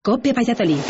COPE Valladolid.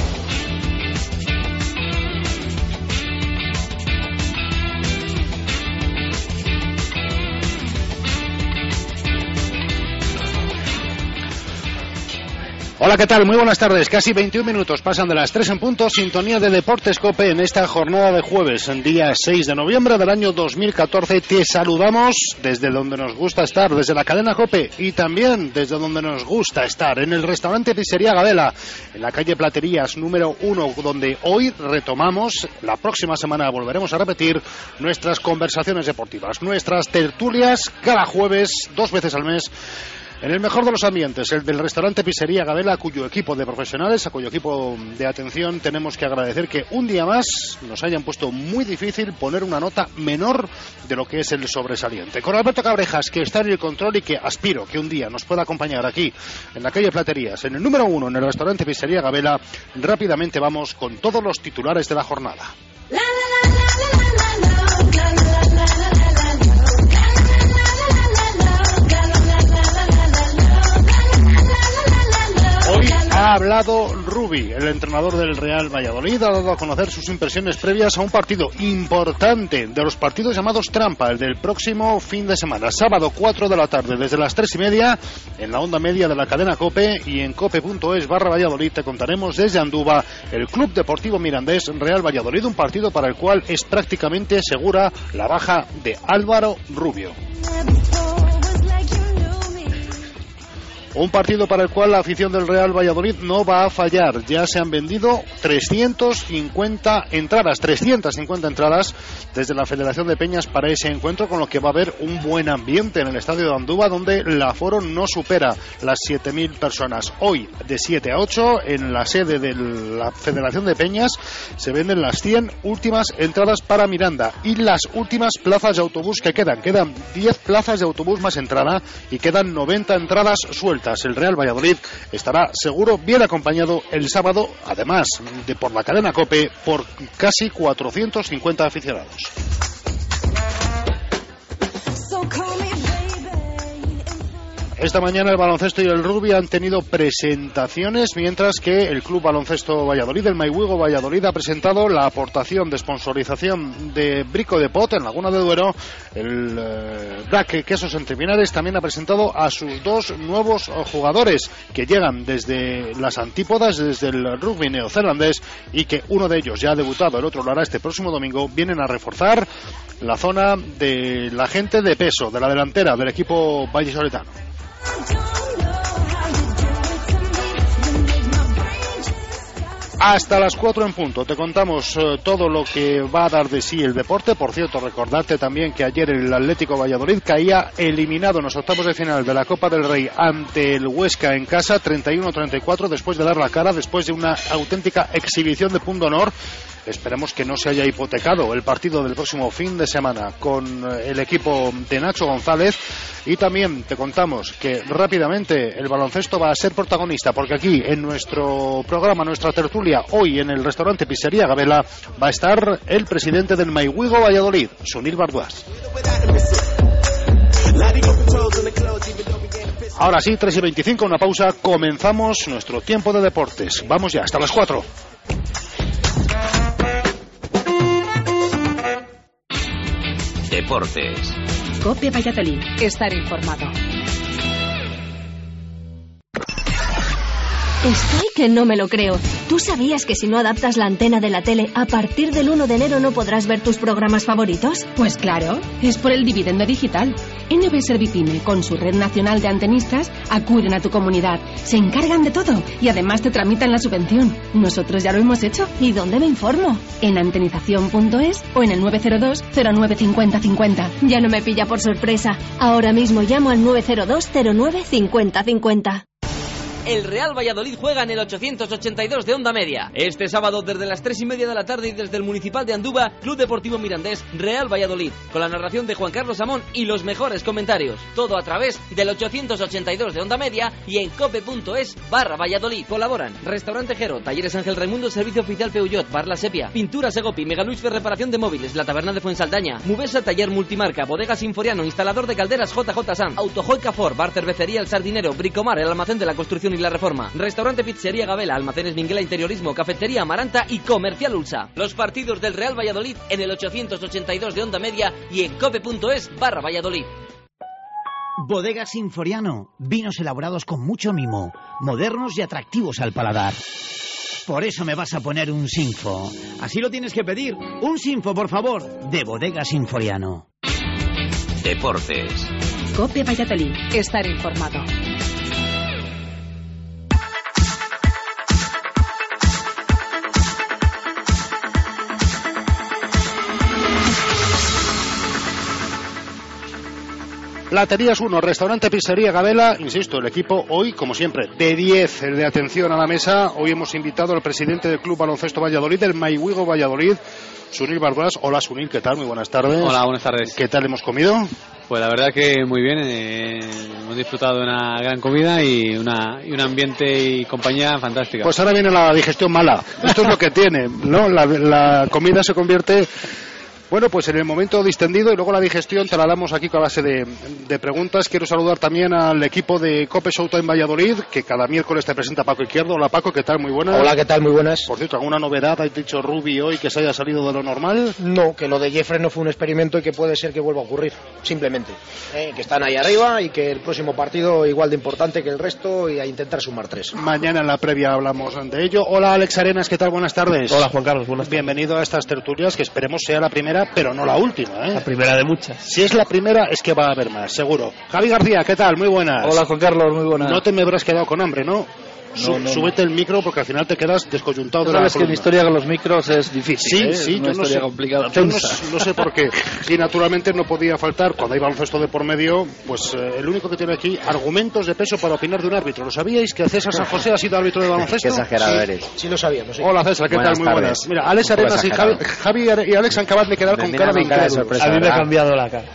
Hola, ¿qué tal? Muy buenas tardes. Casi 21 minutos pasan de las 3 en punto. Sintonía de Deportes COPE en esta jornada de jueves, en día 6 de noviembre del año 2014. Te saludamos desde donde nos gusta estar, desde la cadena COPE, y también desde donde nos gusta estar, en el restaurante Pizzería Gabela, en la calle Platerías número 1, donde hoy retomamos, la próxima semana volveremos a repetir nuestras conversaciones deportivas, nuestras tertulias cada jueves, 2 veces al mes, en el mejor de los ambientes, el del restaurante Pizzería Gabela, a cuyo equipo de profesionales, a cuyo equipo de atención tenemos que agradecer que un día más nos hayan puesto muy difícil poner una nota menor de lo que es el sobresaliente. Con Alberto Cabrejas, que está en el control y que aspiro que un día nos pueda acompañar aquí, en la calle Platerías, en el número 1, en el restaurante Pizzería Gabela, rápidamente vamos con todos los titulares de la jornada. Ha hablado Rubi, el entrenador del Real Valladolid, ha dado a conocer sus impresiones previas a un partido importante, de los partidos llamados trampa, el del próximo fin de semana, sábado 4 de la tarde, desde las 3:30, en la onda media de la cadena COPE, y en cope.es/Valladolid te contaremos desde Andúba el Club Deportivo Mirandés Real Valladolid, un partido para el cual es prácticamente segura la baja de Álvaro Rubio. Un partido para el cual la afición del Real Valladolid no va a fallar. Ya se han vendido 350 entradas desde la Federación de Peñas para ese encuentro, con lo que va a haber un buen ambiente en el estadio de Andúba, donde el aforo no supera las 7.000 personas. Hoy, de 7 a 8, en la sede de la Federación de Peñas, se venden las 100 últimas entradas para Miranda y las últimas plazas de autobús que quedan. Quedan 10 plazas de autobús más entrada y quedan 90 entradas sueltas. El Real Valladolid estará seguro bien acompañado el sábado, además de por la cadena COPE, por casi 450 aficionados. Esta mañana el baloncesto y el rugby han tenido presentaciones, mientras que el Club Baloncesto Valladolid, el Mayhuigo Valladolid, ha presentado la aportación de sponsorización de Brico de Pot en Laguna de Duero. El Black Quesos Entre Pinares también ha presentado a sus 2 nuevos jugadores que llegan desde las antípodas, desde el rugby neozelandés, y que uno de ellos ya ha debutado, el otro lo hará este próximo domingo. Vienen a reforzar la zona de la gente de peso, de la delantera del equipo vallisoletano. Hasta las 4 en punto te contamos todo lo que va a dar de sí el deporte. Por cierto, recordarte también que ayer el Atlético Valladolid caía eliminado en los octavos de final de la Copa del Rey ante el Huesca en casa, 31-34, después de dar la cara, después de una auténtica exhibición de punto honor. Esperemos que no se haya hipotecado el partido del próximo fin de semana con el equipo de Nacho González. Y también te contamos que rápidamente el baloncesto va a ser protagonista, porque aquí en nuestro programa, nuestra tertulia, hoy en el restaurante Pizzería Gabela, va a estar el presidente del Mayhuigo Valladolid, Sunil Barduás. Ahora sí, 3:25, una pausa, comenzamos nuestro tiempo de deportes. Vamos ya, hasta las 4. Deportes. COPE Valladolid. Estar informado. Estoy que no me lo creo. ¿Tú sabías que si no adaptas la antena de la tele, a partir del 1 de enero no podrás ver tus programas favoritos? Pues claro, es por el dividendo digital. NB Servicime, con su red nacional de antenistas, acuden a tu comunidad, se encargan de todo y además te tramitan la subvención. Nosotros ya lo hemos hecho. ¿Y dónde me informo? En antenización.es o en el 902 09 50 50. Ya no me pilla por sorpresa. Ahora mismo llamo al 902 09 50 50. El Real Valladolid juega en el 882 de Onda Media. Este sábado desde las 3:30 de la tarde y desde el Municipal de Andúba, Club Deportivo Mirandés, Real Valladolid, con la narración de Juan Carlos Amón y los mejores comentarios. Todo a través del 882 de Onda Media y en cope.es/Valladolid. Colaboran Restaurante Jero, Talleres Ángel Raimundo, Servicio Oficial Peugeot, Bar La Sepia, Pintura Segopi, Megaluisfer Reparación de Móviles, La Taberna de Fuensaldaña, Mubesa Taller Multimarca, Bodega Sinforiano, Instalador de Calderas JJ San, Autojoy Cafor, Bar Cervecería El Sardinero, Bricomar, el Almacén de la Construcción y La Reforma. Restaurante Pizzería Gabela, Almacenes Minguela Interiorismo, Cafetería Amaranta y Comercial Ulsa. Los partidos del Real Valladolid en el 882 de Onda Media y en cope.es/Valladolid. Bodegas Sinforiano, vinos elaborados con mucho mimo, modernos y atractivos al paladar. Por eso me vas a poner un Sinfo. Así lo tienes que pedir. Un Sinfo, por favor, de Bodegas Sinforiano. Deportes. Cope Valladolid. Estar informado. Platerías 1, Restaurante Pizzería Gabela. Insisto, el equipo hoy, como siempre, de 10 de atención a la mesa. Hoy hemos invitado al presidente del Club Baloncesto Valladolid, del Maiwigo Valladolid, Sunil Barbás. Hola Sunil, ¿qué tal? Muy buenas tardes. Hola, buenas tardes. ¿Qué tal hemos comido? Pues la verdad que muy bien, hemos disfrutado de una gran comida y un ambiente y compañía fantástica. Pues ahora viene la digestión mala. Esto es lo que tiene, ¿no? La comida se convierte... Bueno, pues en el momento distendido y luego la digestión te la damos aquí con base de preguntas. Quiero saludar también al equipo de Cope Showtime Valladolid, que cada miércoles te presenta Paco Izquierdo. Hola Paco, ¿qué tal? Muy buenas. Hola, ¿qué tal? Muy buenas. Por cierto, ¿alguna novedad? ¿Has dicho Rubi hoy que se haya salido de lo normal? No, que lo de Jeffrey no fue un experimento y que puede ser que vuelva a ocurrir, simplemente. Que están ahí arriba y que el próximo partido igual de importante que el resto y a intentar sumar 3. Mañana en la previa hablamos de ello. Hola Alex Arenas, ¿qué tal? Buenas tardes. Hola Juan Carlos, buenas tardes. Bienvenido a estas tertulias, que esperemos sea la primera, pero no la última. La primera de muchas. Si es la primera, es que va a haber más, seguro. Javi García, ¿qué tal? Muy buenas. Hola Juan Carlos, muy buenas. No te me habrás quedado con hambre, ¿no? Súbete el micro porque al final te quedas descoyuntado de la columna. Sabes que mi historia con los micros es difícil. Sí, una historia complicada. Yo no sé por qué. Y naturalmente no podía faltar, cuando hay baloncesto de por medio, pues el único que tiene aquí argumentos de peso para opinar de un árbitro. ¿Lo sabíais que César San José ha sido árbitro de baloncesto? Qué exagerado eres. Sí, lo sabíamos. Sí. Hola César, ¿qué tal? Muy buenas. Mira, Alex Arenas y Javi y Alex han acabado de quedar con cara de incrédulos. A mí me ha cambiado la cara.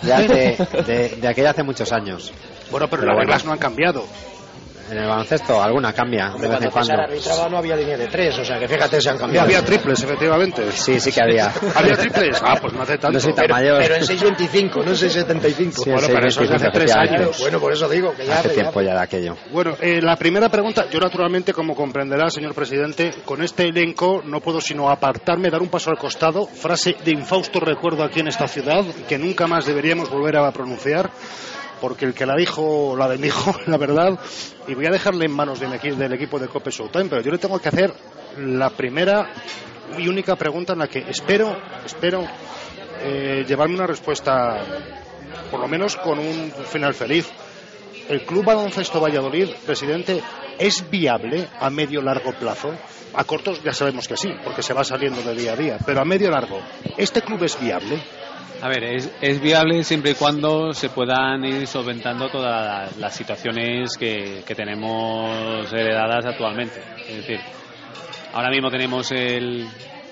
De aquella hace muchos años. Bueno, pero las reglas no han cambiado. En el baloncesto alguna cambia de vez en cuando. Cuando arbitraba no había línea de 3, o sea que fíjate, se han cambiado. Había triples, efectivamente. Sí que había. ¿Había triples? Ah, pues no hace tanto. No soy tan mayor. Pero en 6.25, no en 6.75. Sí, bueno, pero eso es hace 3 años. Bueno, por eso digo que ya hace tiempo ya de aquello. Bueno, la primera pregunta, yo naturalmente, como comprenderá, señor presidente, con este elenco no puedo sino apartarme, dar un paso al costado, frase de infausto recuerdo aquí en esta ciudad, que nunca más deberíamos volver a pronunciar, porque el que la dijo, la bendijo, la verdad, y voy a dejarle en manos del equipo de Cope Showtime, pero yo le tengo que hacer la primera y única pregunta en la que espero llevarme una respuesta, por lo menos con un final feliz. ¿El Club Baloncesto Valladolid, presidente, es viable a medio largo plazo? A cortos ya sabemos que sí, porque se va saliendo de día a día, pero a medio largo, ¿este club es viable? A ver, es viable siempre y cuando se puedan ir solventando todas las situaciones que tenemos heredadas actualmente. Es decir, ahora mismo tenemos el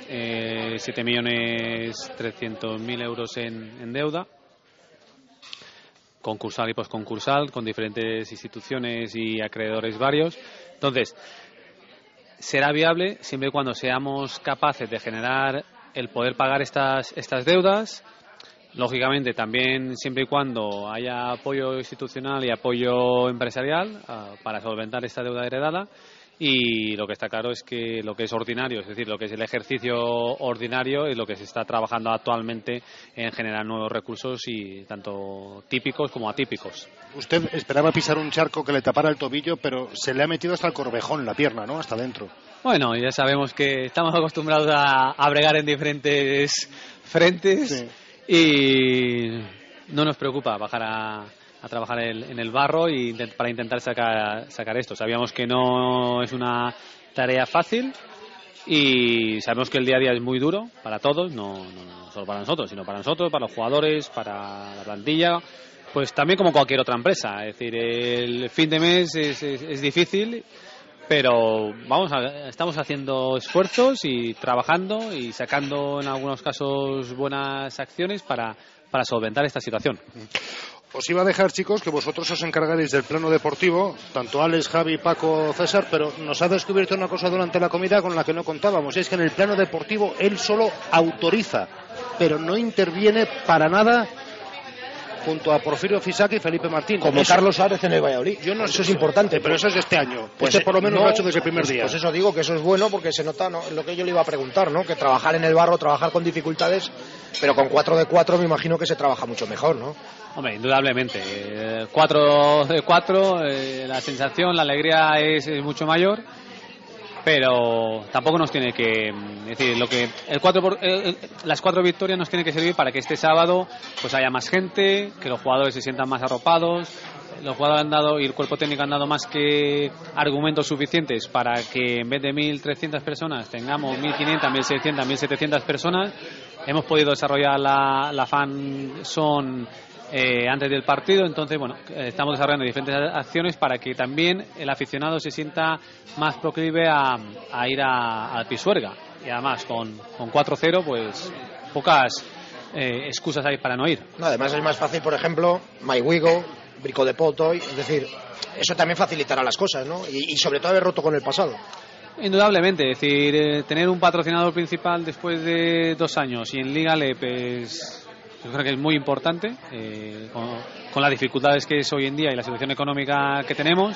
7.300.000 euros en deuda, concursal y posconcursal, con diferentes instituciones y acreedores varios. Entonces, será viable siempre y cuando seamos capaces de generar el poder pagar estas deudas. Lógicamente, también siempre y cuando haya apoyo institucional y apoyo empresarial para solventar esta deuda heredada. Y lo que está claro es que lo que es ordinario, es decir, lo que es el ejercicio ordinario, es lo que se está trabajando actualmente en generar nuevos recursos, y tanto típicos como atípicos. Usted esperaba pisar un charco que le tapara el tobillo, pero se le ha metido hasta el corvejón, la pierna, ¿no? Hasta dentro. Bueno, ya sabemos que estamos acostumbrados a bregar en diferentes frentes. Sí. Y no nos preocupa bajar a trabajar en el barro para intentar sacar esto. Sabíamos que no es una tarea fácil y sabemos que el día a día es muy duro para todos, no solo para nosotros, sino para nosotros, para los jugadores, para la plantilla, pues también como cualquier otra empresa. Es decir, el fin de mes es difícil, pero estamos haciendo esfuerzos y trabajando y sacando en algunos casos buenas acciones para solventar esta situación. Os iba a dejar, chicos, que vosotros os encargaréis del plano deportivo, tanto Alex, Javi, Paco, César, pero nos ha descubierto una cosa durante la comida con la que no contábamos, y es que en el plano deportivo él solo autoriza, pero no interviene para nada junto a Porfirio Fisac y Felipe Martín. Como eso, Carlos Suárez en el Valladolid. Eso es importante. Pero eso es de este año. Pues por lo menos no, lo ha hecho desde el primer día. Pues eso digo, que eso es bueno, porque se nota, ¿no?, lo que yo le iba a preguntar, ¿no?, que trabajar en el barro, trabajar con dificultades, pero con 4 de 4 me imagino que se trabaja mucho mejor, ¿no? Hombre, indudablemente. 4 de 4, la sensación, la alegría es mucho mayor, pero tampoco nos tiene que decir lo que las 4 victorias nos tienen que servir para que este sábado pues haya más gente, que los jugadores se sientan más arropados. Los jugadores han dado y el cuerpo técnico han dado más que argumentos suficientes para que en vez de 1.300 personas tengamos 1.500, 1.600, 1.700 personas. Hemos podido desarrollar la fan zone antes del partido, entonces bueno, estamos desarrollando diferentes acciones para que también el aficionado se sienta más proclive a ir al Pisuerga, y además con 4-0 pues pocas excusas hay para no ir. No, además es más fácil, por ejemplo, MyWigo, Brico de Pot hoy, es decir, eso también facilitará las cosas, ¿no? Y sobre todo haber roto con el pasado. Indudablemente, es decir, tener un patrocinador principal después de 2 años y en Liga LE, pues yo creo que es muy importante, con las dificultades que es hoy en día y la situación económica que tenemos.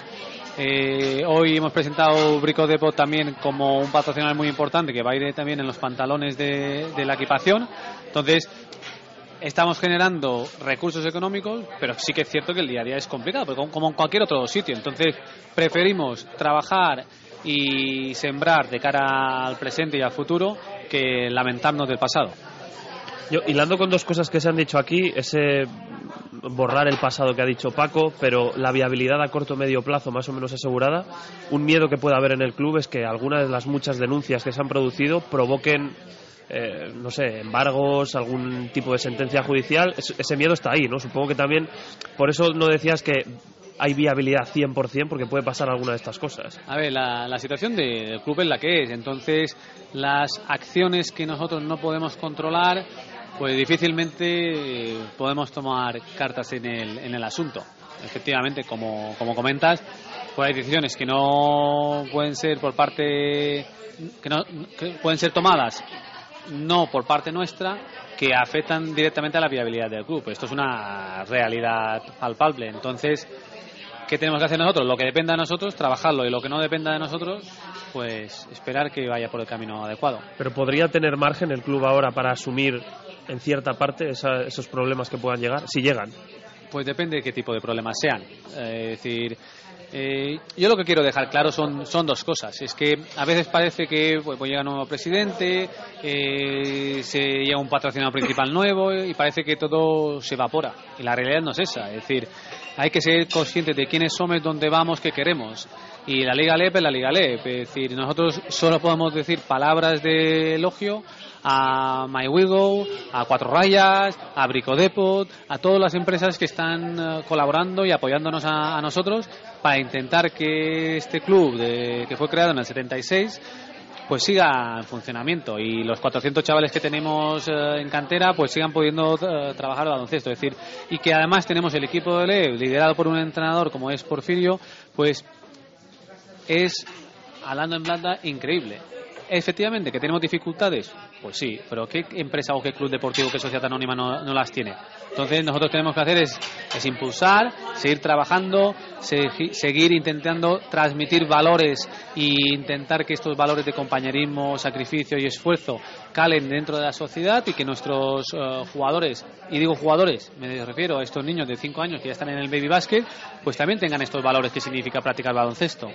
Hoy hemos presentado Brico de Pot también como un patrocinador muy importante que va a ir también en los pantalones de la equipación. Entonces, estamos generando recursos económicos, pero sí que es cierto que el día a día es complicado, porque como en cualquier otro sitio. Entonces, preferimos trabajar y sembrar de cara al presente y al futuro que lamentarnos del pasado. Yo, hilando con 2 cosas que se han dicho aquí, ese borrar el pasado que ha dicho Paco, pero la viabilidad a corto o medio plazo más o menos asegurada. Un miedo que puede haber en el club es que algunas de las muchas denuncias que se han producido provoquen no sé, embargos, algún tipo de sentencia judicial. Ese miedo está ahí, ¿no? Supongo que también, por eso no decías que hay viabilidad 100%, porque puede pasar alguna de estas cosas. A ver, la situación del club es la que es, entonces las acciones que nosotros no podemos controlar, pues difícilmente podemos tomar cartas en el asunto. Efectivamente, como comentas, pues hay decisiones que no pueden ser por parte, que pueden ser tomadas no por parte nuestra, que afectan directamente a la viabilidad del club. Esto es una realidad palpable. Entonces, ¿qué tenemos que hacer nosotros? Lo que dependa de nosotros, trabajarlo, y lo que no dependa de nosotros, pues esperar que vaya por el camino adecuado. Pero ¿podría tener margen el club ahora para asumir en cierta parte esos problemas que puedan llegar, si llegan? Pues depende de qué tipo de problemas sean. Es decir, yo lo que quiero dejar claro son 2 cosas. Es que a veces parece que pues llega un nuevo presidente, se llega un patrocinador principal nuevo y parece que todo se evapora. Y la realidad no es esa. Es decir, hay que ser conscientes de quiénes somos, dónde vamos, qué queremos. Y la Liga LEP es la Liga LEP. Es decir, nosotros solo podemos decir palabras de elogio a MyWigo, a 4 Rayas, a Brico de Pot, a todas las empresas que están colaborando y apoyándonos a nosotros para intentar que este club que fue creado en el 76 pues siga en funcionamiento, y los 400 chavales que tenemos en cantera pues sigan pudiendo trabajar el baloncesto. Es decir, y que además tenemos el equipo de LE liderado por un entrenador como es Porfirio, pues es, hablando en plata, increíble. Efectivamente, ¿que tenemos dificultades? Pues sí, pero ¿qué empresa o qué club deportivo, qué sociedad anónima no las tiene? Entonces nosotros tenemos que hacer es impulsar, seguir trabajando, seguir intentando transmitir valores e intentar que estos valores de compañerismo, sacrificio y esfuerzo calen dentro de la sociedad, y que nuestros jugadores, y digo jugadores, me refiero a estos niños de 5 años que ya están en el baby basket, pues también tengan estos valores que significa practicar baloncesto.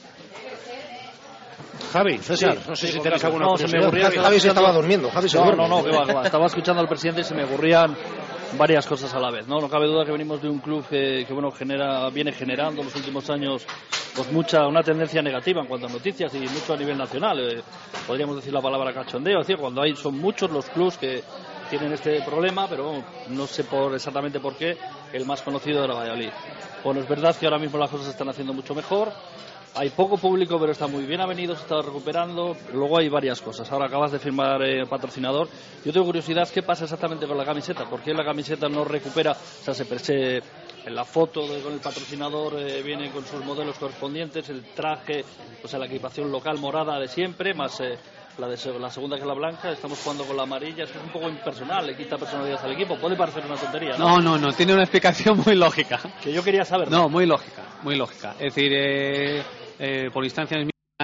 Javi, César, no sé si tenéis alguna cosa. Javi se estaba durmiendo. Javi se duerme. No, que va. Estaba escuchando al presidente y se me ocurrían varias cosas a la vez, ¿no? No cabe duda que venimos de un club que bueno, viene generando en los últimos años pues una tendencia negativa en cuanto a noticias, y mucho a nivel nacional. Podríamos decir la palabra cachondeo, es decir, cuando son muchos los clubs que tienen este problema, pero no sé exactamente por qué. El más conocido de la Valladolid. Bueno, es verdad que ahora mismo las cosas se están haciendo mucho mejor. Hay poco público, pero está muy bien avenido, se está recuperando. Luego hay varias cosas. Ahora acabas de firmar patrocinador. Yo tengo curiosidad, ¿qué pasa exactamente con la camiseta? ¿Por qué la camiseta no recupera? O sea, en la foto con el patrocinador viene con sus modelos correspondientes, el traje, o sea, la equipación local morada de siempre, más la segunda que es la blanca, estamos jugando con la amarilla, eso es un poco impersonal, le quita personalidad al equipo, puede parecer una tontería, ¿no? No, tiene una explicación muy lógica. Que yo quería saber. No, muy lógica. Es decir, por instancias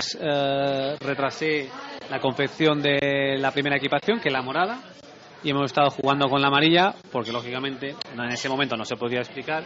mías retrasé la confección de la primera equipación, que es la morada, y hemos estado jugando con la amarilla, porque lógicamente en ese momento no se podía explicar,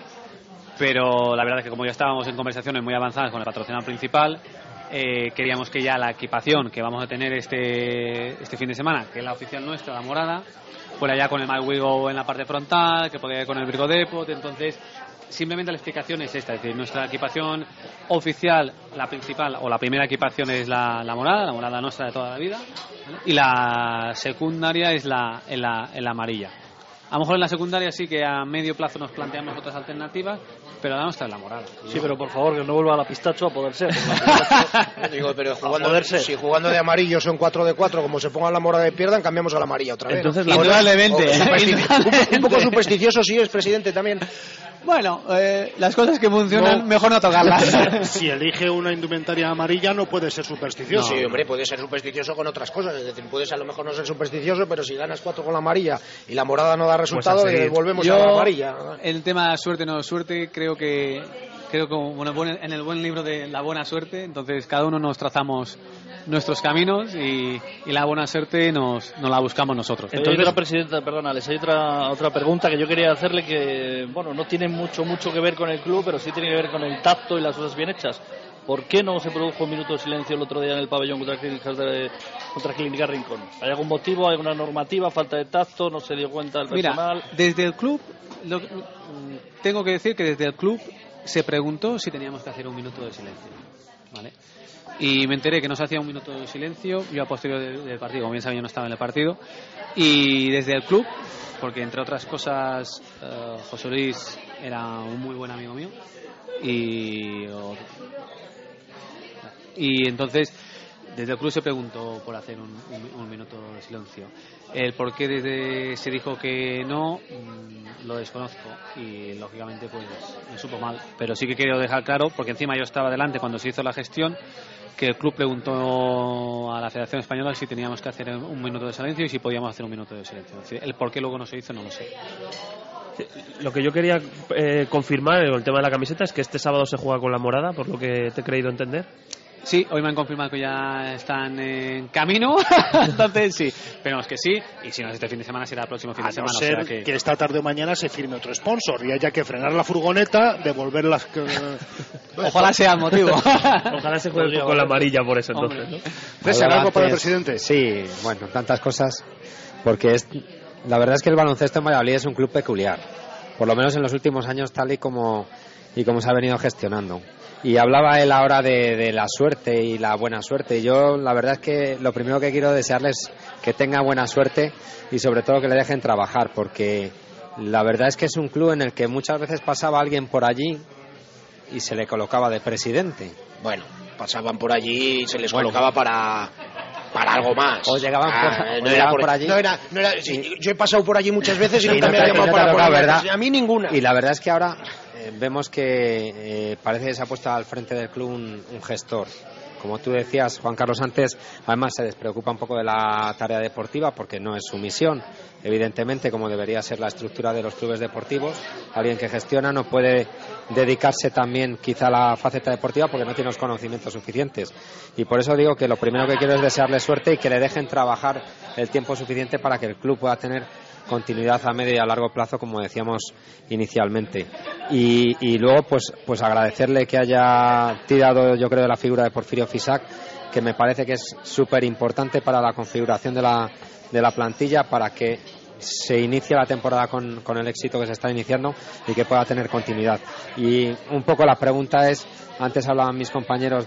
pero la verdad es que como ya estábamos en conversaciones muy avanzadas con el patrocinador principal, queríamos que ya la equipación que vamos a tener este fin de semana, que es la oficial nuestra, la morada, fuera ya con el MyWigo en la parte frontal, que podría ir con el Brico Depot. Entonces simplemente la explicación es esta, es decir, nuestra equipación oficial, la principal o la primera equipación es la morada nuestra de toda la vida, ¿vale? Y la secundaria es la amarilla. A lo mejor en la secundaria sí que a medio plazo nos planteamos otras alternativas, pero la nuestra es la morada. Sí, pero por favor que no vuelva a la pistacho a poder ser. Digo, pero si jugando de amarillo son 4 de 4, como se pongan la morada y pierdan, cambiamos a la amarilla otra vez. Entonces, indudablemente. Un poco supersticioso sí es, presidente, también. Bueno, las cosas que funcionan, mejor no tocarlas. Si elige una indumentaria amarilla no puede ser supersticioso. Sí, hombre, puede ser supersticioso con otras cosas. Es decir, puedes a lo mejor no ser supersticioso, pero si ganas 4 con la amarilla y la morada no da resultado, volvemos a la amarilla. El tema suerte no suerte, creo que bueno, en el buen libro de la buena suerte, entonces cada uno nos trazamos nuestros caminos y la buena suerte nos la buscamos nosotros. Entonces, presidenta, perdona, les hay otra pregunta que yo quería hacerle, que bueno, no tiene mucho que ver con el club, pero sí tiene que ver con el tacto y las cosas bien hechas. ¿Por qué no se produjo un minuto de silencio el otro día en el pabellón contra Clínica Rincón? ¿Hay algún motivo, hay alguna normativa, falta de tacto, no se dio cuenta el personal? Mira, desde el club, tengo que decir que desde el club se preguntó si teníamos que hacer un minuto de silencio, ¿vale? Y me enteré que no se hacía un minuto de silencio. Yo a posteriori del partido, como bien saben, yo no estaba en el partido, y desde el club, porque entre otras cosas José Luis era un muy buen amigo mío, y entonces desde el club se preguntó por hacer un minuto de silencio. El por qué se dijo que no, lo desconozco, y lógicamente pues me supo mal, pero sí que quiero dejar claro, porque encima yo estaba delante cuando se hizo la gestión, que el club preguntó a la Federación Española si teníamos que hacer un minuto de silencio y si podíamos hacer un minuto de silencio. El por qué luego no se hizo no lo sé. Lo que yo quería confirmar con el tema de la camiseta es que este sábado se juega con la morada, por lo que te he creído entender. Sí, hoy me han confirmado que ya están en camino, entonces sí, esperemos que sí, y si no es este fin de semana será el próximo fin de semana. A no ser que esta tarde o mañana se firme otro sponsor y haya que frenar la furgoneta, devolver las... Ojalá sea el motivo. Ojalá se juegue con la amarilla por eso, entonces, ¿no? César, ¿algo para el presidente? Sí, bueno, tantas cosas, porque la verdad es que el baloncesto en Valladolid es un club peculiar, por lo menos en los últimos años, tal y como se ha venido gestionando. Y hablaba él ahora de la suerte y la buena suerte. Yo la verdad es que lo primero que quiero desearles que tenga buena suerte y sobre todo que le dejen trabajar, porque la verdad es que es un club en el que muchas veces pasaba alguien por allí y se le colocaba de presidente. Bueno, pasaban por allí y se les colocaba para algo más. O llegaban por allí. Sí, yo he pasado por allí muchas veces y nunca me ha llamado para poner, ¿verdad? A mí ninguna. Y la verdad es que ahora vemos que parece que se ha puesto al frente del club un gestor. Como tú decías, Juan Carlos, antes, además se despreocupa un poco de la tarea deportiva porque no es su misión, evidentemente, como debería ser la estructura de los clubes deportivos. Alguien que gestiona no puede dedicarse también quizá a la faceta deportiva porque no tiene los conocimientos suficientes. Y por eso digo que lo primero que quiero es desearle suerte y que le dejen trabajar el tiempo suficiente para que el club pueda tener continuidad a medio y a largo plazo, como decíamos inicialmente. Y luego pues agradecerle que haya tirado, yo creo, de la figura de Porfirio Fisac, que me parece que es súper importante para la configuración de la plantilla, para que se inicie la temporada con el éxito que se está iniciando y que pueda tener continuidad. Y un poco la pregunta es, antes hablaban mis compañeros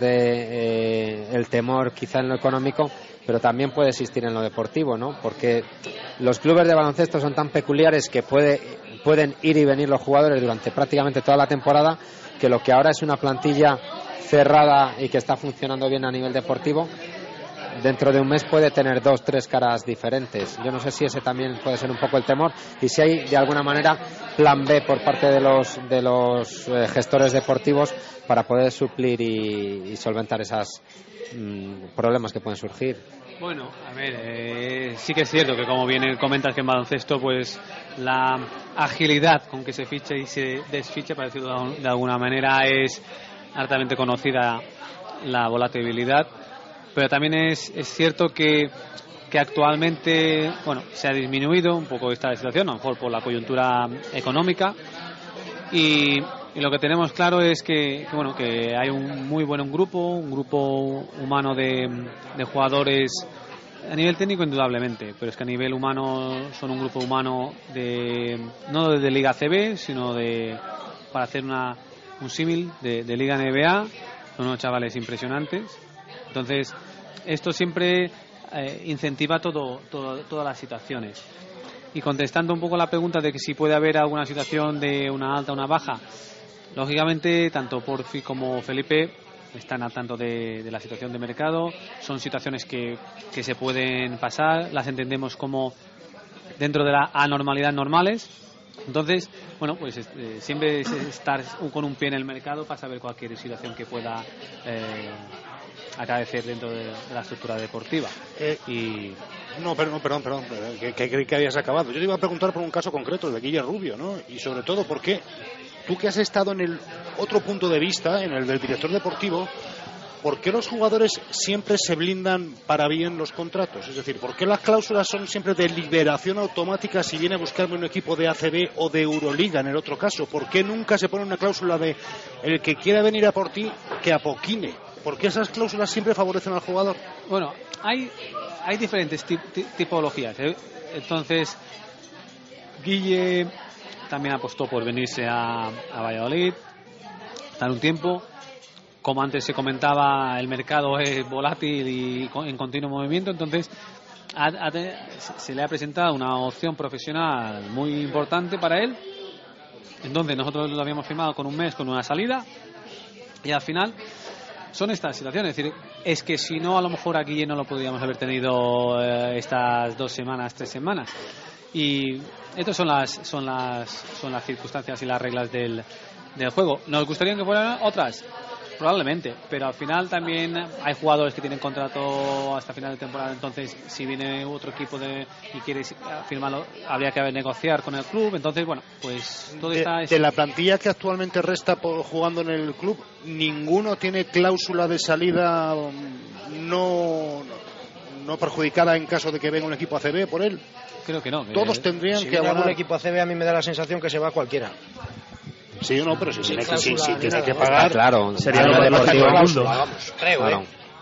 de el temor quizá en lo económico, pero también puede existir en lo deportivo, ¿no? Porque los clubes de baloncesto son tan peculiares que pueden ir y venir los jugadores durante prácticamente toda la temporada, que lo que ahora es una plantilla cerrada y que está funcionando bien a nivel deportivo, dentro de un mes puede tener 2-3 caras diferentes. Yo no sé si ese también puede ser un poco el temor y si hay de alguna manera plan B por parte de los gestores deportivos para poder suplir y solventar esos problemas que pueden surgir. Bueno, a ver, sí que es cierto que como bien comentas que en baloncesto, pues la agilidad con que se ficha y se desficha, para decirlo de alguna manera, es altamente conocida, la volatilidad, pero también es cierto que actualmente, bueno, se ha disminuido un poco esta situación, a lo mejor por la coyuntura económica, y lo que tenemos claro es que hay un muy buen grupo humano de jugadores a nivel técnico indudablemente, pero es que a nivel humano son un grupo humano no de Liga CB, sino para hacer un símil de Liga NBA. Son unos chavales impresionantes. Entonces esto siempre incentiva todas las situaciones. Y contestando un poco la pregunta de que si puede haber alguna situación de una alta o una baja, lógicamente tanto Porfi como Felipe están al tanto de la situación de mercado. Son situaciones que se pueden pasar, las entendemos como dentro de la anormalidad normales. Entonces, bueno, pues siempre es estar con un pie en el mercado para saber cualquier situación que pueda acaecer dentro de la estructura deportiva. No, perdón, que creí que habías acabado. Yo te iba a preguntar por un caso concreto, el de Guille Rubio, ¿no? Y sobre todo, ¿por qué tú que has estado en el otro punto de vista, en el del director deportivo, ¿por qué los jugadores siempre se blindan para bien los contratos? Es decir, ¿por qué las cláusulas son siempre de liberación automática si viene a buscarme un equipo de ACB o de Euroliga en el otro caso? ¿Por qué nunca se pone una cláusula de el que quiera venir a por ti, que apoquine? ¿Por qué esas cláusulas siempre favorecen al jugador? Bueno, hay diferentes tipologías. Entonces, Guille también apostó por venirse a Valladolid, estar un tiempo. Como antes se comentaba, el mercado es volátil y en continuo movimiento, entonces se le ha presentado una opción profesional muy importante para él. Entonces nosotros lo habíamos firmado con un mes, con una salida, y al final son estas situaciones. Es decir, es que si no, a lo mejor aquí no lo podríamos haber tenido estas 2 semanas, 3 semanas. Y estas son las circunstancias y las reglas del juego. ¿Nos gustaría que fueran otras? Probablemente, pero al final también hay jugadores que tienen contrato hasta final de temporada, entonces si viene otro equipo y quiere firmarlo, habría que negociar con el club. Entonces, bueno, pues todo está... De la plantilla que actualmente resta jugando en el club, ninguno tiene cláusula de salida no perjudicada en caso de que venga un equipo ACB por él. Creo que no. Todos tendrían si que abonar. Un equipo ACB a mí me da la sensación que se va cualquiera. Sí o no, pero si tiene que pagar, claro, sería lo deportivo del mundo. Vamos, creo, claro.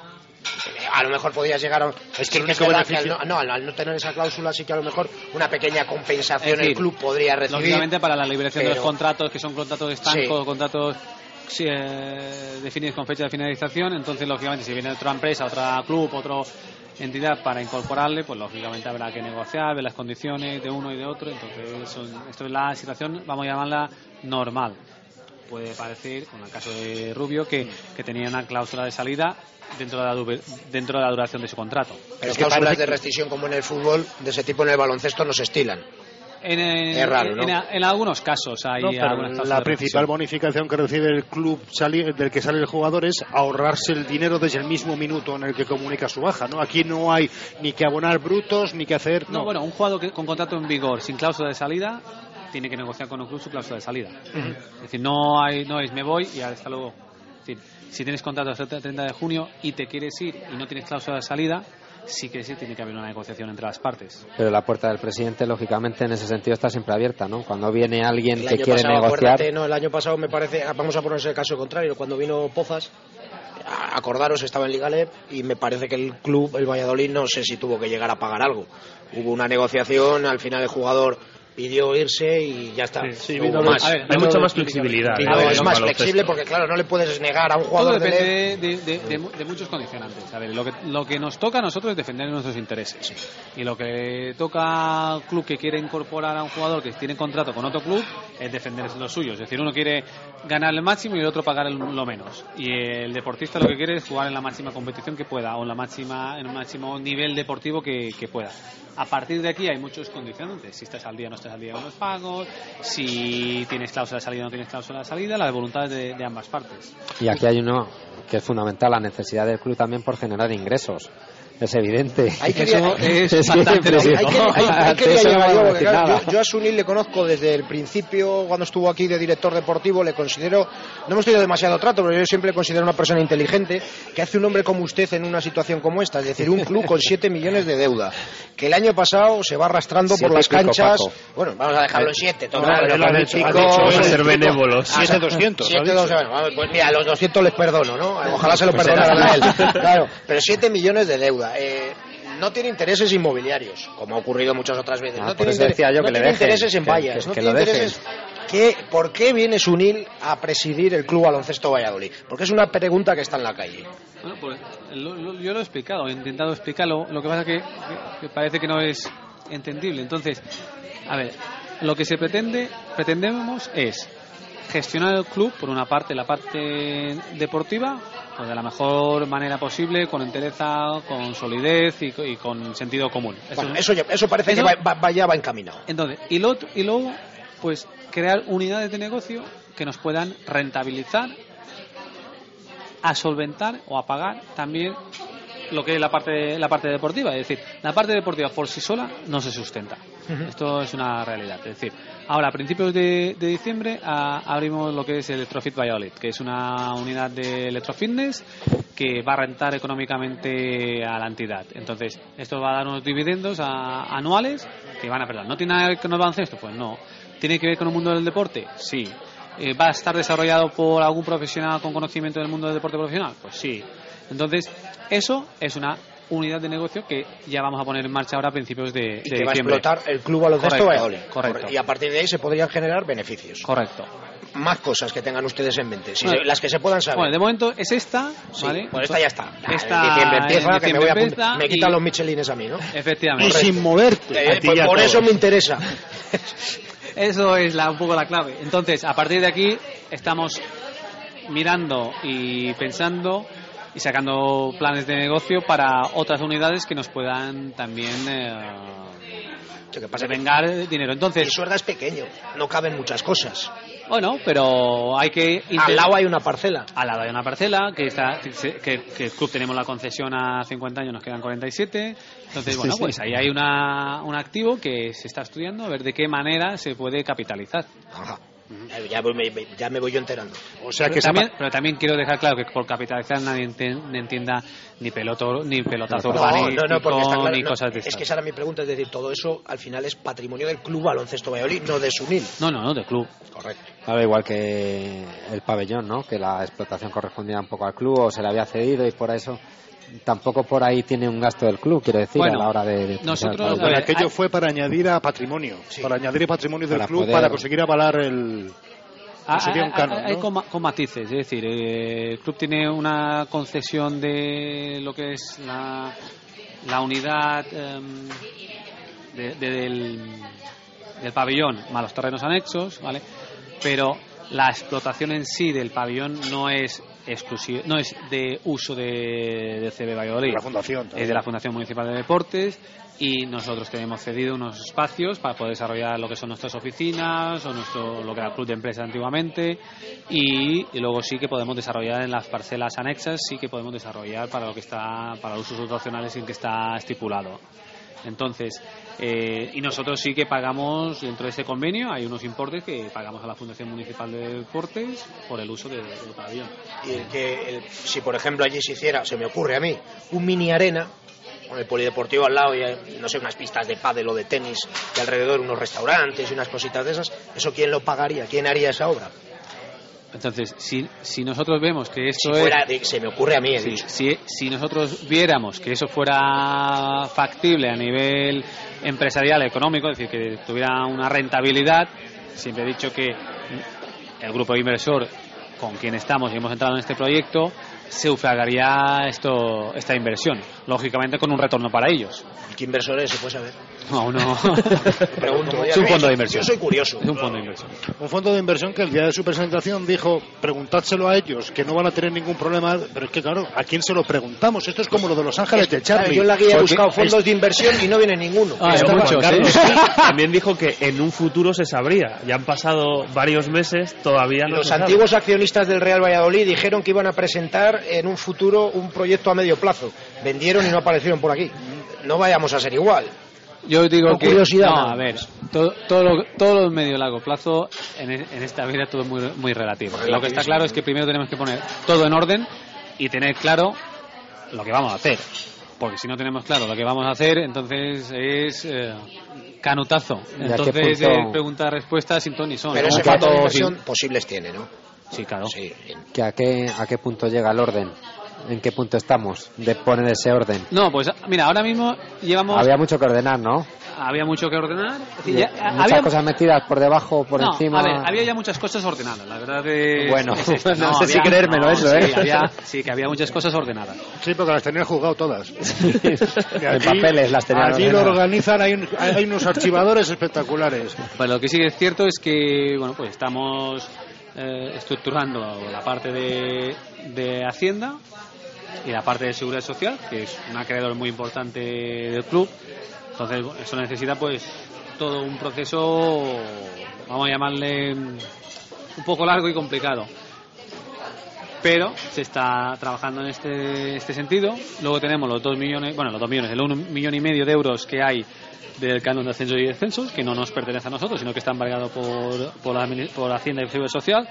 A lo mejor podía llegar a... Es que el único beneficio... al no tener esa cláusula sí que a lo mejor una pequeña compensación el club podría recibir. Lógicamente para la liberación de los contratos, que son contratos estancos, contratos definidos con fecha de finalización, entonces lógicamente si viene otra empresa, otra club, otra entidad para incorporarle, pues lógicamente habrá que negociar, ver las condiciones de uno y de otro. Entonces esto es la situación, vamos a llamarla normal. Puede parecer, con el caso de Rubio, que tenía una cláusula de salida dentro de la duración de su contrato. Pero es que cláusulas de rescisión como en el fútbol, de ese tipo en el baloncesto no se estilan. Es raro, ¿no? En algunos casos hay algunas la principal bonificación que recibe el club del que sale el jugador es ahorrarse el dinero desde el mismo minuto en el que comunica su baja, ¿no? Aquí no hay ni que abonar brutos ni que hacer... No, bueno, un jugador con contrato en vigor sin cláusula de salida tiene que negociar con el club su cláusula de salida. Es decir, no es me voy y hasta luego. Es decir, si tienes contrato hasta el 30 de junio y te quieres ir y no tienes cláusula de salida, sí que tiene que haber una negociación entre las partes. Pero la puerta del presidente, lógicamente, en ese sentido está siempre abierta, ¿no? Cuando viene alguien que quiere negociar... El año pasado me parece, vamos a ponerse el caso contrario, cuando vino Pozas, acordaros, estaba en Ligalep y me parece que el club, el Valladolid, no sé si tuvo que llegar a pagar algo. Hubo una negociación, al final el jugador pidió irse y ya está. Sí, hay mucha más flexibilidad. Es más flexible porque, claro, no le puedes negar a un jugador. Todo depende de muchos condicionantes. A ver, lo que nos toca a nosotros es defender nuestros intereses. Y lo que toca al club que quiere incorporar a un jugador que tiene contrato con otro club es defender los suyos. Es decir, uno quiere ganar el máximo y el otro pagar lo menos. Y el deportista lo que quiere es jugar en la máxima competición que pueda o en el máximo nivel deportivo que pueda. A partir de aquí hay muchos condicionantes. Si estás al día o no estás al día con los pagos, si tienes cláusula de salida o no tienes cláusula de salida, la voluntad es de ambas partes. Y aquí hay uno que es fundamental, la necesidad del club también por generar ingresos. Es evidente. Yo a Sunil le conozco desde el principio, cuando estuvo aquí de director deportivo, le considero, no hemos tenido demasiado trato, pero yo siempre le considero una persona inteligente, que hace un hombre como usted en una situación como esta, es decir, un club con 7 millones de deuda, que el año pasado se va arrastrando por las canchas. Paco. Bueno, vamos a dejarlo en 7. Vamos a ser benévolos. 7,200. Pues mira, a los 200 les perdono, ¿no? Ojalá se lo perdonaran a él. Claro, pero 7 millones de deuda. No tiene intereses inmobiliarios, como ha ocurrido muchas otras veces. No tiene intereses en vallas. No tiene intereses. ¿Por qué viene Sunil a presidir el Club Baloncesto Valladolid? Porque es una pregunta que está en la calle. Bueno, pues yo lo he explicado, he intentado explicarlo. Lo que pasa es que parece que no es entendible. Entonces, a ver, lo que pretendemos es gestionar el club, por una parte, la parte deportiva, pues de la mejor manera posible, con entereza, con solidez y con sentido común. Eso parece que ya va encaminado. Entonces, y luego, pues crear unidades de negocio que nos puedan rentabilizar, a solventar o a pagar también lo que es la parte deportiva. Es decir, la parte deportiva por sí sola no se sustenta. Esto es una realidad. Es decir, ahora a principios de diciembre abrimos lo que es Electrofit Valladolid, que es una unidad de electrofitness que va a rentar económicamente a la entidad. Entonces, esto va a dar unos dividendos anuales que van a perder. ¿No tiene nada que ver con el baloncesto? Pues no. ¿Tiene que ver con el mundo del deporte? Sí. ¿Va a estar desarrollado por algún profesional con conocimiento del mundo del deporte profesional? Pues sí. Entonces, eso es una unidad de negocio que ya vamos a poner en marcha ahora a principios de diciembre. Que va a explotar el Club Baloncesto Valladolid. Correcto. Y a partir de ahí se podrían generar beneficios. Correcto. Más cosas que tengan ustedes en mente, las que se puedan saber. Bueno, de momento es esta, ¿vale? Pues esta ya está. Esta en diciembre empieza, que me voy a apuntar. Me quitan y... los Michelines a mí, ¿no? Efectivamente. Y sin moverte. Pues por eso me interesa. Eso es un poco la clave. Entonces, a partir de aquí estamos mirando y pensando y sacando planes de negocio para otras unidades que nos puedan también devengar dinero. Entonces, el Suerda es pequeño, no caben muchas cosas. Bueno, pero hay que... Al lado hay una parcela. Al lado hay una parcela, que el club tenemos la concesión a 50 años, nos quedan 47. Entonces, bueno, pues ahí hay un activo que se está estudiando a ver de qué manera se puede capitalizar. Ajá. Ya me voy yo enterando. O sea que pero también quiero dejar claro que por capitalizar nadie entienda ni pelotazo urbanístico, claro, ni cosas de estas. Es que esa era mi pregunta, es decir, todo eso al final es patrimonio del Club Baloncesto Valladolid, no de Sunil. No, del club. Correcto. Claro, igual que el pabellón, ¿no? Que la explotación correspondía un poco al club o se le había cedido y por eso tampoco por ahí tiene un gasto del club, quiero decir, a la hora de nosotros aquello fue para añadir a patrimonio, para añadir patrimonio del club, para conseguir avalar el sería un canon, ¿no? Hay con matices, es decir, el club tiene una concesión de lo que es la unidad del pabellón más los terrenos anexos, ¿vale? Pero la explotación en sí del pabellón no es exclusivo, no es de uso de CB Valladolid, la fundación, es de la Fundación Municipal de Deportes, y nosotros tenemos cedido unos espacios para poder desarrollar lo que son nuestras oficinas o lo que era el club de empresas antiguamente, y luego sí que podemos desarrollar en las parcelas anexas, sí que podemos desarrollar para lo que está para usos dotacionales sin que está estipulado. Entonces, y nosotros sí que pagamos dentro de ese convenio, hay unos importes que pagamos a la Fundación Municipal de Deportes por el uso del pabellón. Y si por ejemplo allí se hiciera, se me ocurre a mí, un mini arena con el polideportivo al lado y no sé, unas pistas de pádel o de tenis y alrededor unos restaurantes y unas cositas de esas, ¿eso quién lo pagaría? ¿Quién haría esa obra? Entonces, si nosotros vemos que esto se me ocurre a mí, si nosotros viéramos que eso fuera factible a nivel empresarial, económico, es decir, que tuviera una rentabilidad, siempre he dicho que el grupo de inversor con quien estamos y hemos entrado en este proyecto sufragaría esta inversión, lógicamente con un retorno para ellos. ¿Qué inversores se puede saber? No. Pregunto, es un fondo de inversión. Yo soy curioso. Es un fondo de inversión. Un fondo de inversión que el día de su presentación dijo, preguntádselo a ellos, que no van a tener ningún problema, pero es que claro, ¿a quién se lo preguntamos? Esto es como lo de Los Ángeles del Charlie. Yo en la guía he buscado fondos de inversión y no viene ninguno. También dijo que en un futuro se sabría. Ya han pasado varios meses, todavía no. Los antiguos accionistas del Real Valladolid dijeron que iban a presentar en un futuro un proyecto a medio plazo. Vendieron y no aparecieron por aquí. No vayamos a ser igual. Yo digo con que curiosidad, no, a ver, todo lo medio y largo plazo en esta vida todo es muy relativo. Lo que está claro es que primero tenemos que poner todo en orden y tener claro lo que vamos a hacer. Porque si no tenemos claro lo que vamos a hacer, entonces es canutazo. Entonces pregunta-respuesta sin ton ni son. Pero ese fondo de inversión posibles tiene, ¿no? Sí, claro. Sí. ¿A qué punto llega el orden? ¿En qué punto estamos de poner ese orden? No, pues mira, ahora mismo llevamos... Había mucho que ordenar, ¿no? Había mucho que ordenar. Muchas cosas metidas por debajo, por encima... A ver, había ya muchas cosas ordenadas, la verdad Bueno, no sé si creérmelo eso, ¿eh? Sí, que había muchas cosas ordenadas. Sí, porque las tenían juzgado todas. En papeles las tenían allí lo organizan, hay unos archivadores espectaculares. Pues lo que sí que es cierto es que, bueno, pues estamos estructurando la parte de Hacienda y la parte de Seguridad Social, que es un acreedor muy importante del club. Entonces eso necesita pues todo un proceso, vamos a llamarle un poco largo y complicado, pero se está trabajando en este sentido. Luego tenemos los 2 millones, el 1,5 millones de euros que hay del canon de ascensos y descensos, que no nos pertenece a nosotros, sino que está embargado por Hacienda y Seguridad Social.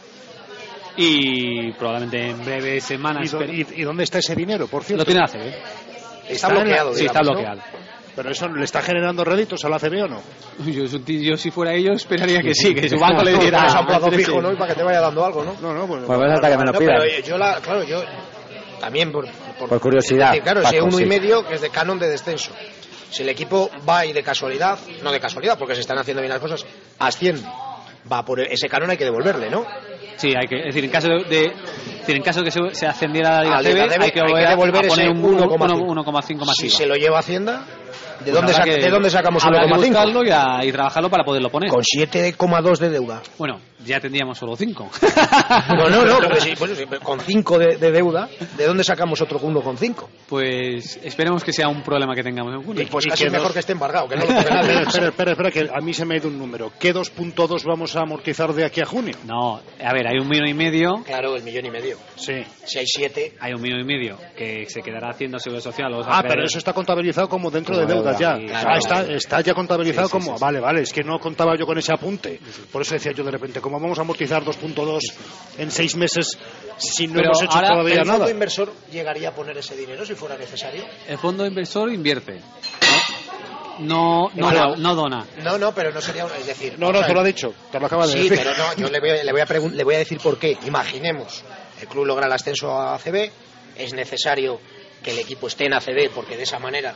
Y probablemente en breves semanas. ¿Y dónde está ese dinero, por cierto? Lo tiene la ACB. Está bloqueado. Sí, está bloqueado. ¿No? ¿Pero eso le está generando réditos a la ACB o no? Yo si fuera ellos esperaría que sí, que su banco le diera a plazo fijo, ¿no? Y para que te vaya dando algo, ¿no? No, pues hasta que me lo pidan. Pero yo también por curiosidad. Claro, si 1,5 que es de canon de descenso. Si el equipo va y de casualidad, no de casualidad, porque se están haciendo bien las cosas, asciende. Va por ese canon, hay que devolverle, ¿no? Sí, hay que, es decir, en caso de que se ascendiera a la Liga CB, hay que devolver a poner ese un 1,5 masiva. Si se lo lleva Hacienda, ¿de dónde sacamos 1,5? Y trabajarlo para poderlo poner. Con 7,2 de deuda. Bueno, ya tendríamos solo 5. No, porque sí, con 5 de deuda, ¿de dónde sacamos otro 1,5? Pues esperemos que sea un problema que tengamos en junio. Y pues casi mejor que esté embargado, que no lo toque nadie. Espera, que a mí se me ha ido un número. ¿Qué 2,2 vamos a amortizar de aquí a junio? No, a ver, hay 1,5 millones. Claro, el 1,5 millones. Sí. Si hay 7. Hay 1,5 millones que se quedará haciendo Seguridad Social. Pero eso está contabilizado como dentro de deudas ya. Claro. Está ya contabilizado como... Sí. Vale, es que no contaba yo con ese apunte. Por eso decía yo de repente, ¿cómo vamos a amortizar 2,2 en 6 meses si no hemos hecho todavía nada? ¿El fondo inversor llegaría a poner ese dinero si fuera necesario? El fondo inversor invierte. No dona. No, pero no sería... Es decir... No, te lo ha dicho. Te lo acaba de decir. Sí, pero no, yo le voy a decir por qué. Imaginemos, el club logra el ascenso a ACB, es necesario que el equipo esté en ACB porque de esa manera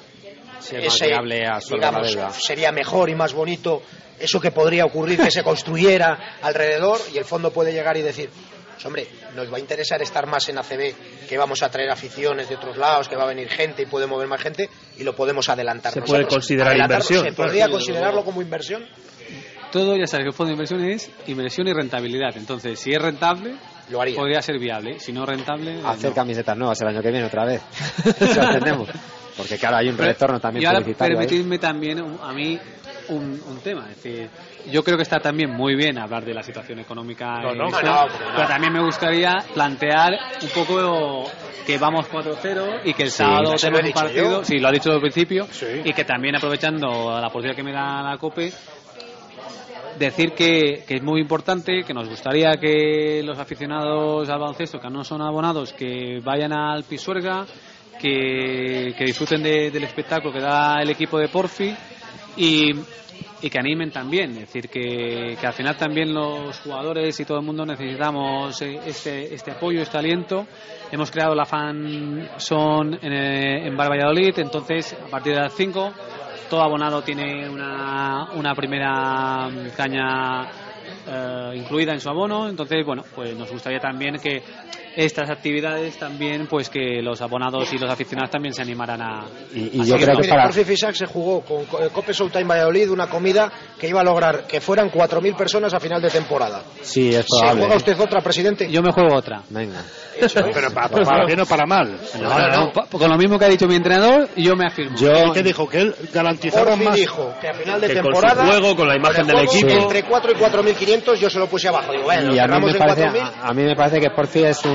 sería mejor y más bonito eso que podría ocurrir, que se construyera alrededor, y el fondo puede llegar y decir, pues hombre, nos va a interesar estar más en ACB, que vamos a traer aficiones de otros lados, que va a venir gente y puede mover más gente, y lo podemos adelantar. ¿Se puede considerar inversión? ¿Se podría considerarlo como inversión? Todo, ya sabes que el fondo de inversión es inversión y rentabilidad. Entonces, si es rentable, lo haría. Podría ser viable. Si no rentable... Hacer camisetas nuevas el año que viene otra vez. Eso lo entendemos. Porque claro, hay un retorno también. Y ahora permitidme también a mí un tema. Es decir, yo creo que está también muy bien hablar de la situación económica. Pero también me gustaría plantear un poco que vamos 4-0 y que el sábado tenemos un partido. Sí, lo ha dicho al principio. Sí. Y que también, aprovechando la oportunidad que me da la COPE, decir que es muy importante, que nos gustaría que los aficionados al baloncesto que no son abonados, que vayan al Pisuerga, que disfruten del espectáculo que da el equipo de Porfi y y que animen también. Es decir, que al final también los jugadores y todo el mundo necesitamos este apoyo, este aliento. Hemos creado la fan zone en Bar Valladolid, entonces a partir de las 5 todo abonado tiene una primera caña incluida en su abono. Entonces, bueno, pues nos gustaría también que estas actividades también, pues que los abonados y los aficionados también se animaran a... Y yo creo que para... Porfi Fisac se jugó con Cope Showtime Valladolid una comida que iba a lograr que fueran 4.000 personas a final de temporada. Sí, es probable. ¿Se juega usted otra, presidente? Yo me juego otra. Venga. Pero para bien o para mal. No. Con lo mismo que ha dicho mi entrenador, yo me afirmo. ¿Qué dijo? Que él garantizaba Porfi más. Dijo que a final de que temporada, con su juego, con la imagen del equipo, entre 4 y 4.500 yo se lo puse abajo. Digo, bueno, y a mí me parece que Porfi es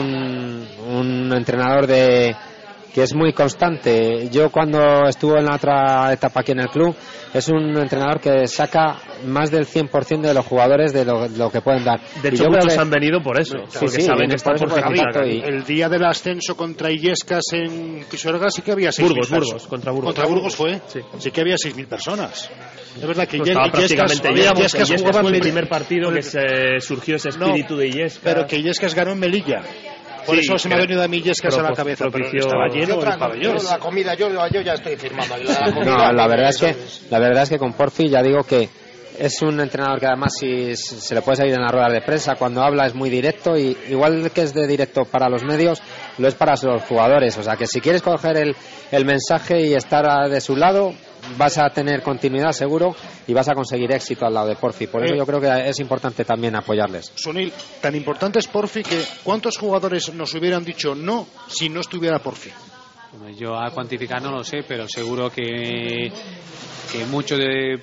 un entrenador que es muy constante. Yo cuando estuve en la otra etapa aquí en el club, es un entrenador que saca más del 100% de los jugadores de lo que pueden dar. De hecho, muchos han venido por eso, porque saben que está por Fisac. El día del ascenso contra Illescas en Pisuerga sí que había 6.000 Burgos, contra Burgos. Contra Burgos fue, sí que había 6.000 personas. Es verdad que Illescas jugaba fue el primer partido que surgió ese espíritu de Illescas. Pero que Illescas ganó en Melilla. Por eso se me ha venido a mí Illescas a la cabeza, pero estaba lleno el pabellón. La comida, yo ya estoy firmando. La verdad es que con Porfi ya digo que es un entrenador que además si se le puede salir en las ruedas de prensa, cuando habla es muy directo, y igual que es de directo para los medios, lo es para los jugadores. O sea que si quieres coger el mensaje y estar de su lado, vas a tener continuidad seguro y vas a conseguir éxito al lado de Porfi. Por eso yo creo que es importante también apoyarles. Sunil, tan importante es Porfi que ¿cuántos jugadores nos hubieran dicho no si no estuviera Porfi? Yo a cuantificar no lo sé, pero seguro que muchos,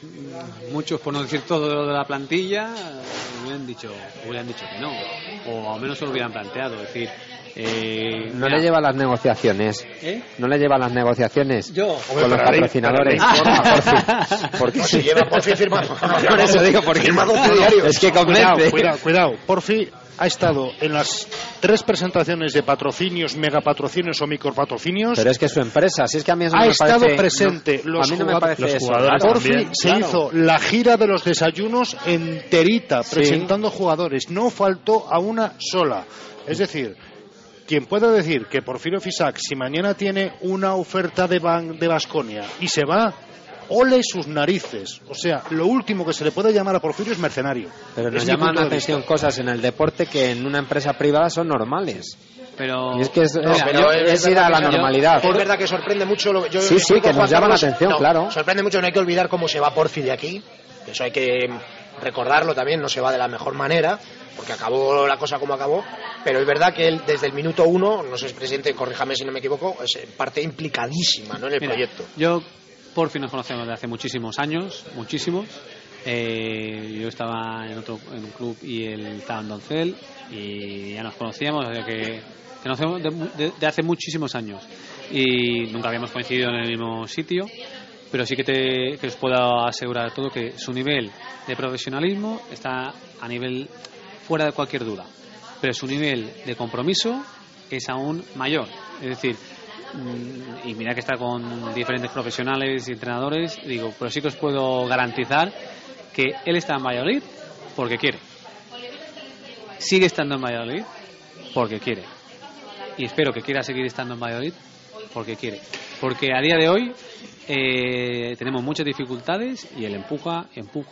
por no decir todo de la plantilla, hubieran dicho que no, o al menos se lo hubieran planteado. Es decir, no le lleva las negociaciones. No le lleva las negociaciones con los patrocinadores. Porque se lleva Porfi firmado. Por eso digo, porque es que cuidado. Porfi ha estado en las 3 presentaciones de patrocinios, megapatrocinios o micropatrocinios. Pero es que es su empresa, si es que a mí eso ha me estado parece, presente. A mí no me parece los eso. Jugadores Porfi se hizo la gira de los desayunos enterita, presentando jugadores. No faltó a una sola. Es decir, quien pueda decir que Porfirio Fisac, si mañana tiene una oferta de Baskonia y se va, ole sus narices. O sea, lo último que se le puede llamar a Porfirio es mercenario. Pero nos llaman la atención cosas en el deporte que en una empresa privada son normales. Pero y es que es ir a la normalidad. Es verdad que sorprende mucho. Sí, que nos llama la atención, claro. Sorprende mucho, no hay que olvidar cómo se va Porfi de aquí. Eso hay que recordarlo también, no se va de la mejor manera, porque acabó la cosa como acabó, pero es verdad que él desde el minuto 1, no sé, presidente, corríjame si no me equivoco, es parte implicadísima, ¿no?, en el proyecto. Yo, Porfi, nos conocemos desde hace muchísimos años, muchísimos. Yo estaba en un club y él estaba en Doncel y ya nos conocíamos, o sea que nos conocemos de hace muchísimos años y nunca habíamos coincidido en el mismo sitio. Pero sí que os puedo asegurar todo que su nivel de profesionalismo está a nivel fuera de cualquier duda. Pero su nivel de compromiso es aún mayor. Es decir, y mira que está con diferentes profesionales y entrenadores, digo, pero sí que os puedo garantizar que él está en Valladolid porque quiere. Sigue estando en Valladolid porque quiere. Y espero que quiera seguir estando en Valladolid porque quiere. Porque a día de hoy tenemos muchas dificultades y él empuja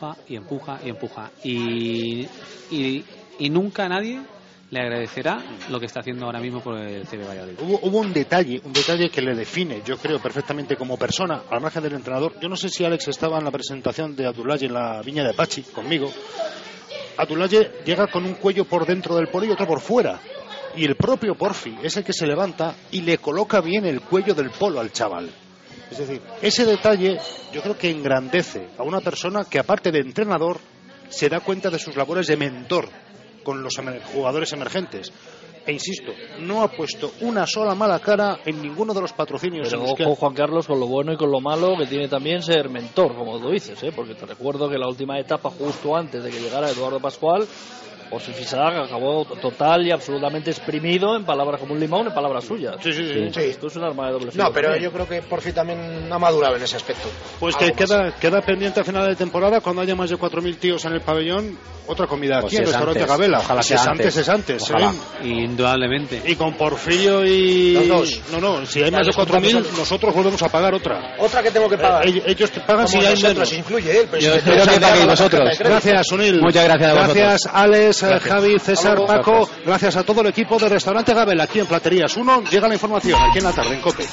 y nunca nadie le agradecerá lo que está haciendo ahora mismo por el CB Valladolid. Hubo un detalle que le define, yo creo, perfectamente como persona, al margen del entrenador. Yo no sé si Alex estaba en la presentación de Abdullaye en la Viña de Pachi conmigo. Abdullaye llega con un cuello por dentro del polo y otro por fuera, y el propio Porfi es el que se levanta y le coloca bien el cuello del polo al chaval. Es decir, ese detalle yo creo que engrandece a una persona que, aparte de entrenador, se da cuenta de sus labores de mentor con los jugadores emergentes. E insisto, no ha puesto una sola mala cara en ninguno de los patrocinios. Pero ojo, Juan Carlos, con lo bueno y con lo malo que tiene también ser mentor, como tú dices, porque te recuerdo que la última etapa, justo antes de que llegara Eduardo Pascual, por su fichaje acabó total y absolutamente exprimido, en palabras como un limón, en palabras suyas. Sí. Esto es un arma de doble filo. No, pero yo creo que Porfi también ha madurado en ese aspecto. Pues que queda pendiente a final de temporada, cuando haya más de 4.000 tíos en el pabellón, otra comida pues aquí en el restaurante Gabela. Ojalá si es antes, es antes. Ojalá. Indudablemente. Y con Porfirio y... Los dos. No, si hay más de 4.000, nosotros volvemos a pagar otra. Otra que tengo que pagar. Ellos te pagan si hay menos. Influye él. Yo espero que paguéis vosotros. Gracias, Unil. Muchas gracias a vosotros. Gracias, Alex, Javi, César, Paco. Gracias a todo el equipo de Restaurante Gabela aquí en Platerías 1. Llega la información aquí en la tarde en COPE.